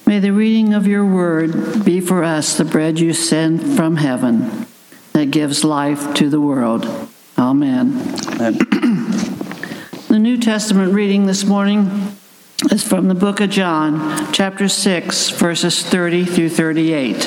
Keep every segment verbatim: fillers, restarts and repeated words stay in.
May the reading of your word be for us the bread you send from heaven that gives life to the world. Amen. Amen. The New Testament reading this morning is from the book of John, chapter six, verses thirty through thirty-eight.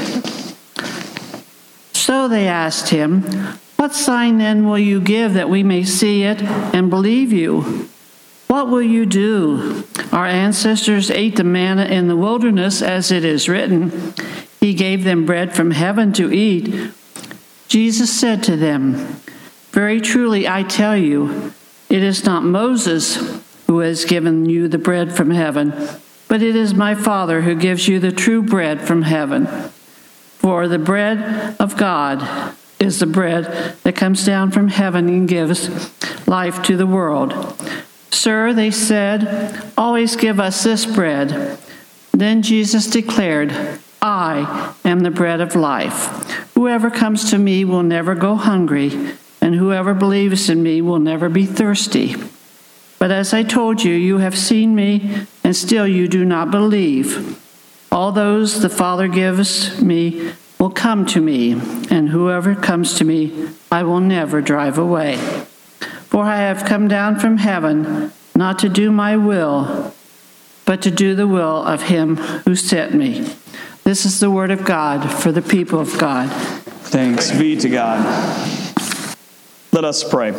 So they asked him, "What sign then will you give that we may see it and believe you? What will you do? Our ancestors ate the manna in the wilderness, as it is written, He gave them bread from heaven to eat." Jesus said to them, "Very truly I tell you, it is not Moses who has given you the bread from heaven, but it is my Father who gives you the true bread from heaven. For the bread of God is the bread that comes down from heaven and gives life to the world." "Sir," they said, "always give us this bread." Then Jesus declared, "I am the bread of life. Whoever comes to me will never go hungry, and whoever believes in me will never be thirsty. But as I told you, you have seen me, and still you do not believe. All those the Father gives me will come to me, and whoever comes to me I will never drive away. For I have come down from heaven, not to do my will, but to do the will of him who sent me." This is the word of God for the people of God. Thanks be to God. Let us pray.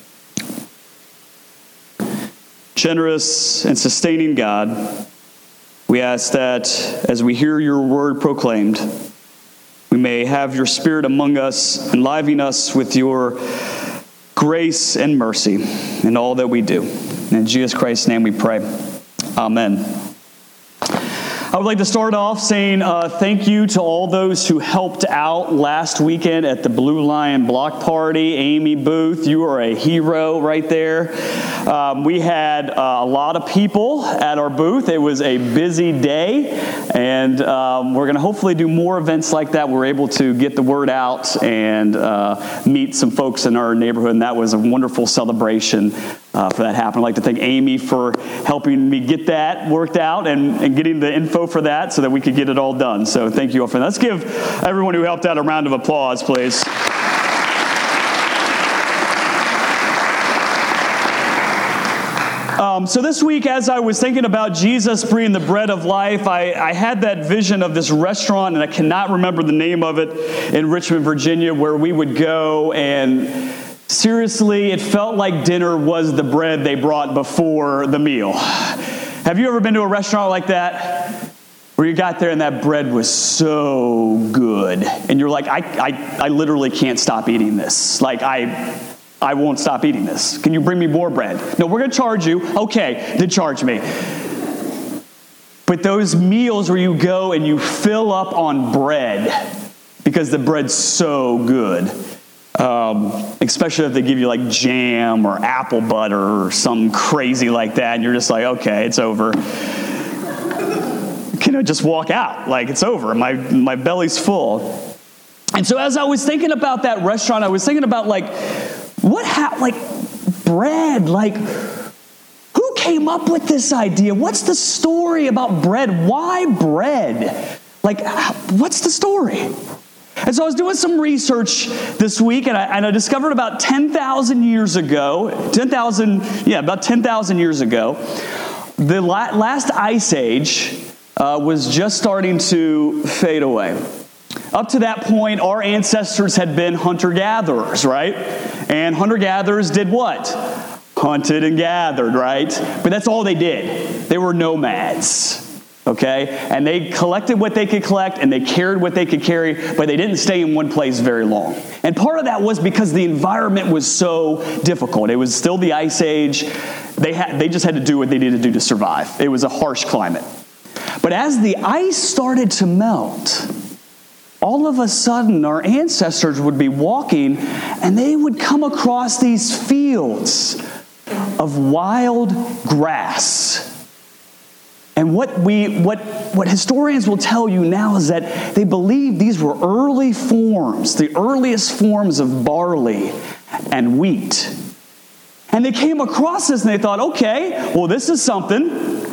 Generous and sustaining God, we ask that as we hear your word proclaimed, we may have your Spirit among us, enlivening us with your grace and mercy in all that we do. In Jesus Christ's name we pray. Amen. I would like to start off saying uh, thank you to all those who helped out last weekend at the Blue Lion Block Party. Amy Booth, you are a hero right there. Um, we had uh, a lot of people at our booth. It was a busy day, and um, we're going to hopefully do more events like that. We're able to get the word out and uh, meet some folks in our neighborhood, and that was a wonderful celebration uh, for that happen. I'd like to thank Amy for helping me get that worked out and, and getting the info for that so that we could get it all done. So thank you all for that. Let's give everyone who helped out a round of applause, please. Um, so this week, as I was thinking about Jesus being the bread of life, I, I had that vision of this restaurant, and I cannot remember the name of it, in Richmond, Virginia, where we would go, and seriously, it felt like dinner was the bread they brought before the meal. Have you ever been to a restaurant like that, where you got there and that bread was so good, and you're like, I, I, I literally can't stop eating this. Like, I... I won't stop eating this. Can you bring me more bread? No, we're going to charge you. Okay, then charge me. But those meals where you go and you fill up on bread because the bread's so good, um, especially if they give you like jam or apple butter or something crazy like that, and you're just like, okay, it's over. Can I just walk out? Like, it's over. My, my belly's full. And so as I was thinking about that restaurant, I was thinking about like, What, ha- like, bread, like, who came up with this idea? What's the story about bread? Why bread? Like, what's the story? And so I was doing some research this week, and I, and I discovered about ten thousand years ago, ten thousand, yeah, about ten thousand years ago, the la- last ice age uh, was just starting to fade away. Up to that point, our ancestors had been hunter-gatherers, right? And hunter-gatherers did what? Hunted and gathered, right? But that's all they did. They were nomads, okay? And they collected what they could collect, and they carried what they could carry, but they didn't stay in one place very long. And part of that was because the environment was so difficult. It was still the Ice Age. They had, they just had to do what they needed to do to survive. It was a harsh climate. But as the ice started to melt, all of a sudden, our ancestors would be walking, and they would come across these fields of wild grass. And what we, what, what historians will tell you now is that they believe these were early forms, the earliest forms of barley and wheat. And they came across this, and they thought, okay, well, this is something.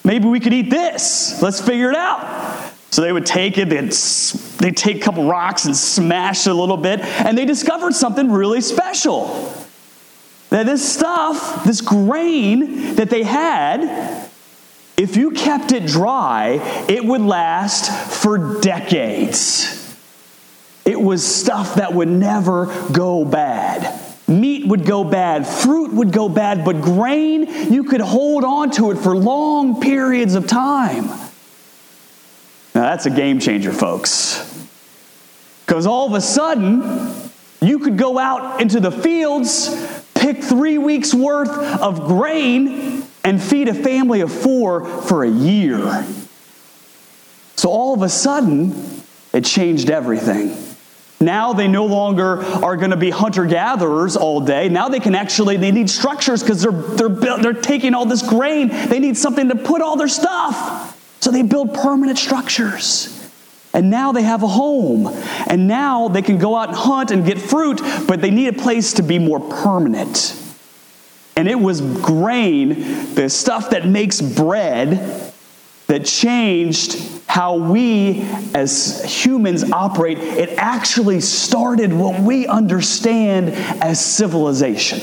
Maybe we could eat this. Let's figure it out. So they would take it, they'd, they'd take a couple rocks and smash it a little bit, and they discovered something really special. That this stuff, this grain that they had, if you kept it dry, it would last for decades. It was stuff that would never go bad. Meat would go bad, fruit would go bad, but grain, you could hold on to it for long periods of time. Now that's a game changer, folks. Because all of a sudden, you could go out into the fields, pick three weeks worth of grain, and feed a family of four for a year. So all of a sudden, it changed everything. Now they no longer are going to be hunter-gatherers all day. Now they can actually, they need structures because they're, they're, they're taking all this grain. They need something to put all their stuff. So they build permanent structures. And now they have a home. And now they can go out and hunt and get fruit, but they need a place to be more permanent. And it was grain, the stuff that makes bread, that changed how we as humans operate. It actually started what we understand as civilization.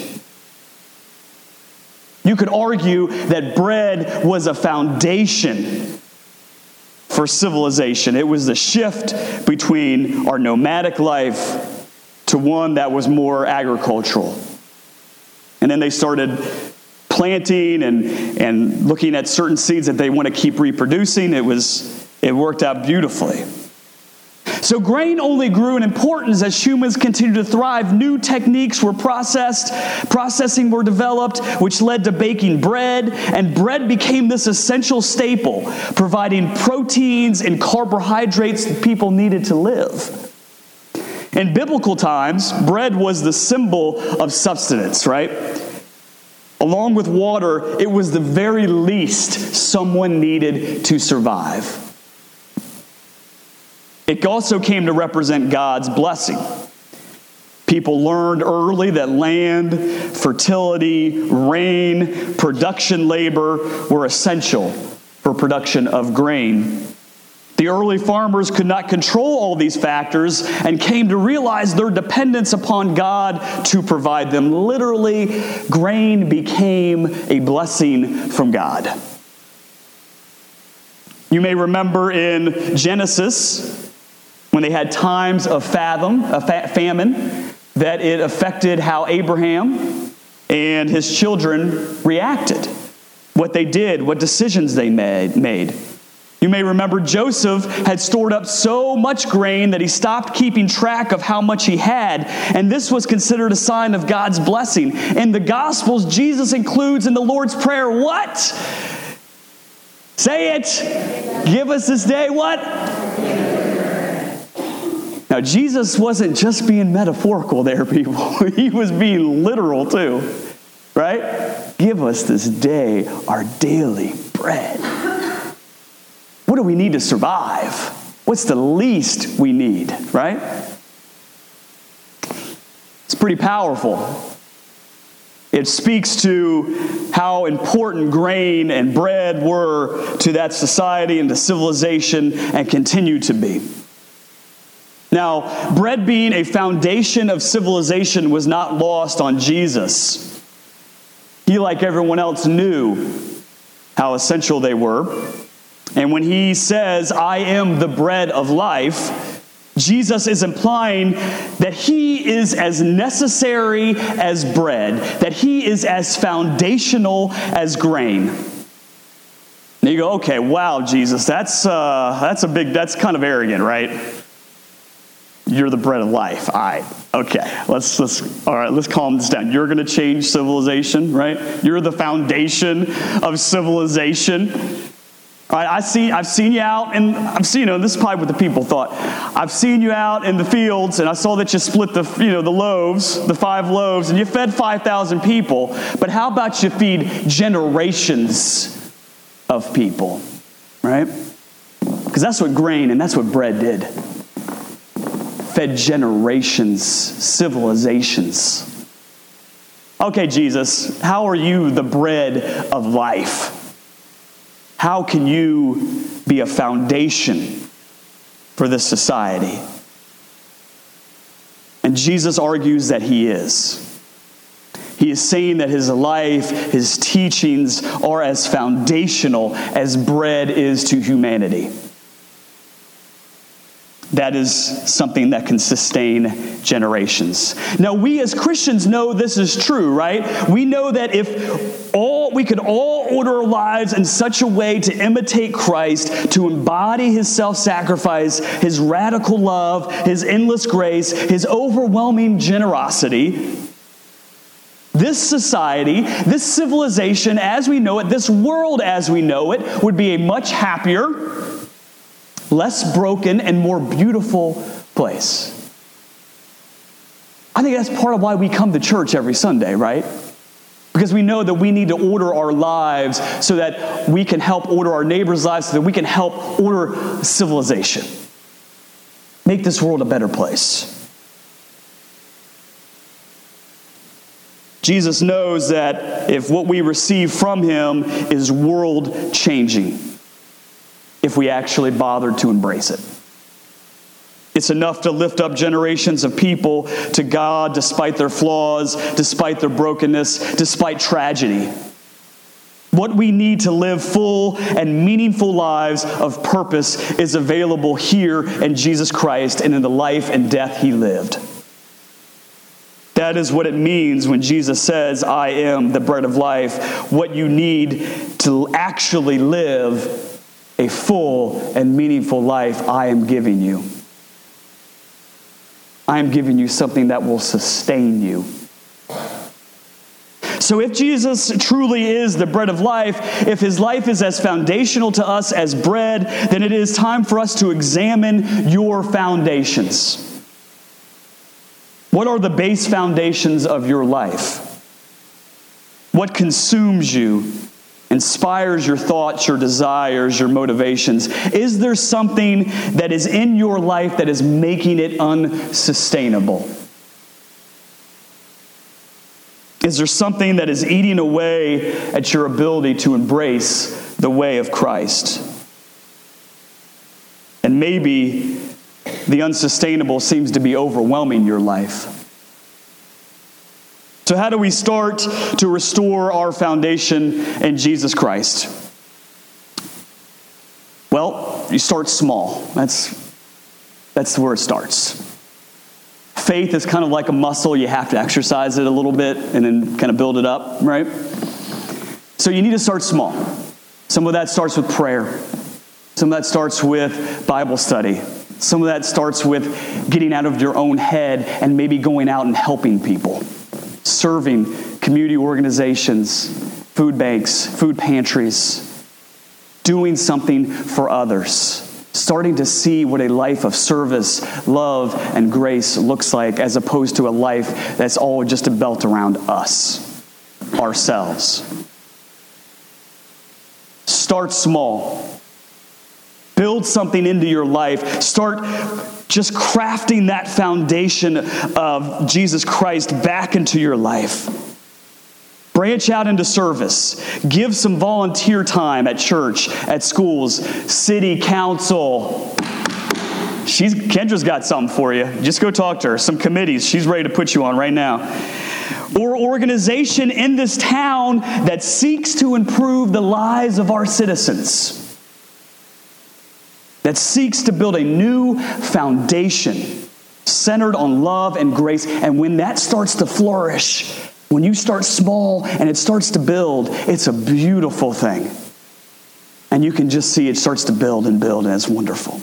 You could argue that bread was a foundation for civilization. It was the shift between our nomadic life to one that was more agricultural. And then they started planting and, and looking at certain seeds that they want to keep reproducing. It was it worked out beautifully. So grain only grew in importance as humans continued to thrive. New techniques were processed, processing were developed, which led to baking bread, and bread became this essential staple, providing proteins and carbohydrates that people needed to live. In biblical times, bread was the symbol of subsistence, right? Along with water, it was the very least someone needed to survive. It also came to represent God's blessing. People learned early that land, fertility, rain, production labor were essential for production of grain. The early farmers could not control all these factors and came to realize their dependence upon God to provide them. Literally, grain became a blessing from God. You may remember in Genesis, when they had times of fathom, a fa- famine, that it affected how Abraham and his children reacted, what they did, what decisions they made. made. You may remember Joseph had stored up so much grain that he stopped keeping track of how much he had, and this was considered a sign of God's blessing. In the Gospels, Jesus includes in the Lord's Prayer, what? Say it. Give us this day what? Now, Jesus wasn't just being metaphorical there, people. He was being literal too, right? Give us this day our daily bread. What do we need to survive? What's the least we need, right? It's pretty powerful. It speaks to how important grain and bread were to that society and to civilization and continue to be. Now, bread being a foundation of civilization was not lost on Jesus. He, like everyone else, knew how essential they were. And when he says, I am the bread of life, Jesus is implying that he is as necessary as bread, that he is as foundational as grain. And you go, okay, wow, Jesus, that's uh, that's a big, that's kind of arrogant, right? You're the bread of life. All right, okay, let's let's all right, let's calm this down. You're going to change civilization, right? You're the foundation of civilization. All right, I see, I've seen you out, and I've seen, you know, this is probably what the people thought. I've seen you out in the fields, and I saw that you split the, you know, the loaves, the five loaves, and you fed five thousand people. But how about you feed generations of people, right? Because that's what grain and that's what bread did. Fed generations, civilizations. Okay, Jesus, how are you the bread of life? How can you be a foundation for this society? And Jesus argues that he is. He is saying that his life, his teachings are as foundational as bread is to humanity. That is something that can sustain generations. Now, we as Christians know this is true, right? We know that if all we could all order our lives in such a way to imitate Christ, to embody his self-sacrifice, his radical love, his endless grace, his overwhelming generosity, this society, this civilization as we know it, this world as we know it, would be a much happier, less broken, and more beautiful place. I think that's part of why we come to church every Sunday, right? Because we know that we need to order our lives so that we can help order our neighbors' lives, so that we can help order civilization. Make this world a better place. Jesus knows that if what we receive from him is world-changing, if we actually bother to embrace it. It's enough to lift up generations of people to God despite their flaws, despite their brokenness, despite tragedy. What we need to live full and meaningful lives of purpose is available here in Jesus Christ and in the life and death he lived. That is what it means when Jesus says, I am the bread of life. What you need to actually live a full and meaningful life, I am giving you. I am giving you something that will sustain you. So if Jesus truly is the bread of life, if his life is as foundational to us as bread, then it is time for us to examine your foundations. What are the base foundations of your life? What consumes you? Inspires your thoughts, your desires, your motivations? Is there something that is in your life that is making it unsustainable? Is there something that is eating away at your ability to embrace the way of Christ? And maybe the unsustainable seems to be overwhelming your life. So how do we start to restore our foundation in Jesus Christ? Well, you start small. That's, that's where it starts. Faith is kind of like a muscle. You have to exercise it a little bit and then kind of build it up, right? So you need to start small. Some of that starts with prayer. Some of that starts with Bible study. Some of that starts with getting out of your own head and maybe going out and helping people. Serving community organizations, food banks, food pantries, doing something for others, starting to see what a life of service, love, and grace looks like as opposed to a life that's all just a belt around us, ourselves. Start small. Build something into your life. Start just crafting that foundation of Jesus Christ back into your life. Branch out into service. Give some volunteer time at church, at schools, city council. She's, Kendra's got something for you. Just go talk to her. Some committees she's ready to put you on right now. Or organization in this town that seeks to improve the lives of our citizens. That seeks to build a new foundation centered on love and grace. And when that starts to flourish, when you start small and it starts to build, it's a beautiful thing. And you can just see it starts to build and build, and it's wonderful.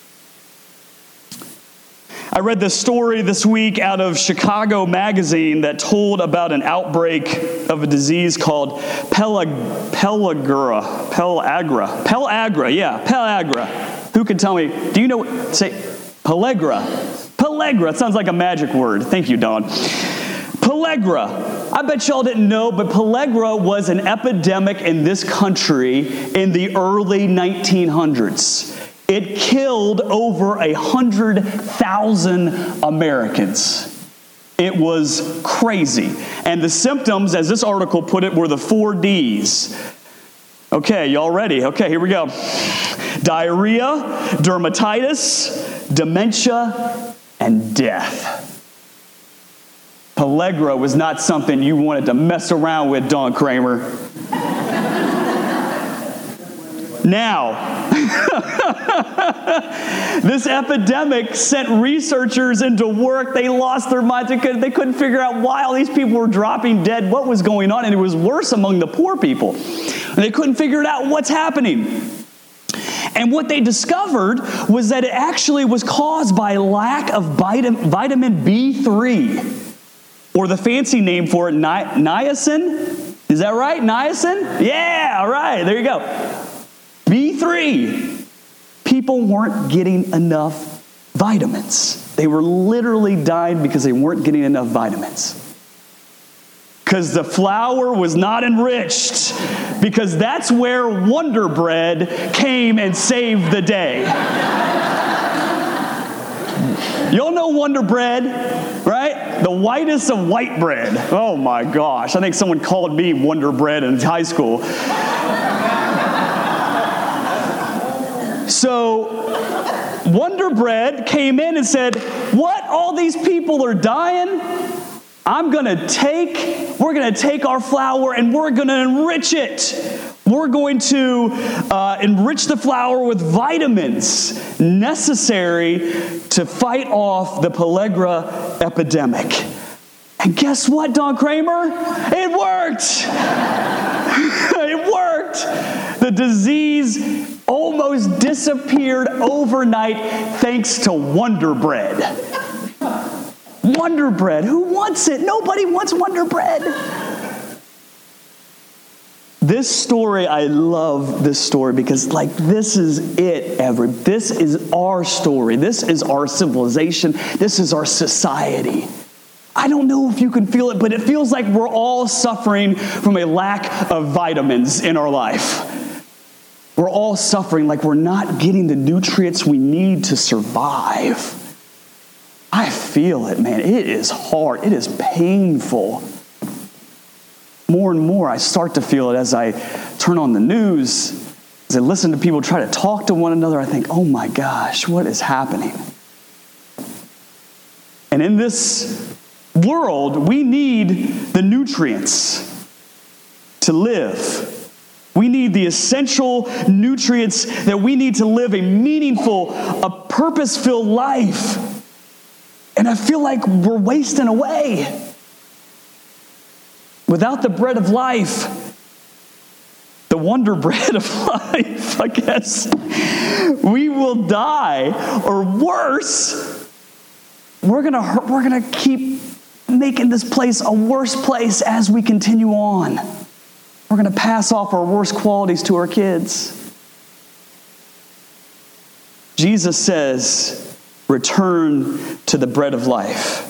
I read this story this week out of Chicago Magazine that told about an outbreak of a disease called pelag- pellagra, pellagra, pellagra, yeah, pellagra. Who can tell me, do you know, say, pellagra. Pellagra, it sounds like a magic word. Thank you, Dawn. Pellagra. I bet y'all didn't know, but pellagra was an epidemic in this country in the early nineteen hundreds. It killed over one hundred thousand Americans. It was crazy. And the symptoms, as this article put it, were the four Ds. Okay, y'all ready? Okay, here we go. Diarrhea, dermatitis, dementia, and death. Pellagra was not something you wanted to mess around with, Don Kramer. Now, this epidemic sent researchers into work. They lost their minds. They couldn't, they couldn't figure out why all these people were dropping dead, what was going on, and it was worse among the poor people. And they couldn't figure it out what's happening. And what they discovered was that it actually was caused by lack of vitamin B three, or the fancy name for it, ni- niacin. Is that right? Niacin? Yeah, all right, there you go. B three. People weren't getting enough vitamins. They were literally dying because they weren't getting enough vitamins. Because the flour was not enriched. Because that's where Wonder Bread came and saved the day. Y'all know Wonder Bread, right? The whitest of white bread. Oh my gosh. I think someone called me Wonder Bread in high school. So, Wonder Bread came in and said, what? All these people are dying? I'm going to take, we're going to take our flour and we're going to enrich it. We're going to uh, enrich the flour with vitamins necessary to fight off the pellagra epidemic. And guess what, Don Kramer? It worked. It worked. The disease almost disappeared overnight thanks to Wonder Bread. Wonder Bread. Who wants it? Nobody wants Wonder Bread. This story, I love this story because, like, this is it, ever. This is our story. This is our civilization. This is our society. I don't know if you can feel it, but it feels like we're all suffering from a lack of vitamins in our life. We're all suffering like we're not getting the nutrients we need to survive. I feel it, man. It is hard. It is painful. More and more I start to feel it as I turn on the news, as I listen to people try to talk to one another. I think, oh my gosh, what is happening? And in this world, we need the nutrients to live. We need the essential nutrients that we need to live a meaningful, a purpose-filled life. And I feel like we're wasting away. Without the bread of life, the Wonder Bread of life, I guess, we will die. Or worse, we're gonna we're gonna keep making this place a worse place as we continue on. We're gonna pass off our worst qualities to our kids. Jesus says, return to the bread of life.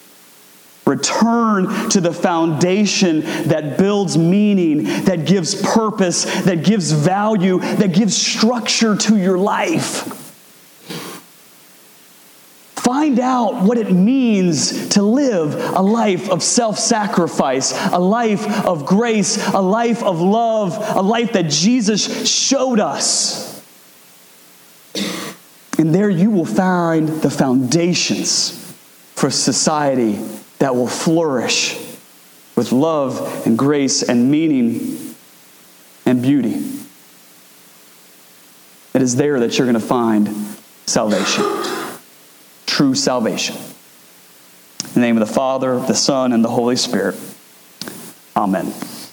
Return to the foundation that builds meaning, that gives purpose, that gives value, that gives structure to your life. Find out what it means to live a life of self-sacrifice, a life of grace, a life of love, a life that Jesus showed us. And there you will find the foundations for society that will flourish with love and grace and meaning and beauty. It is there that you're going to find salvation. True salvation. In the name of the Father, the Son, and the Holy Spirit. Amen.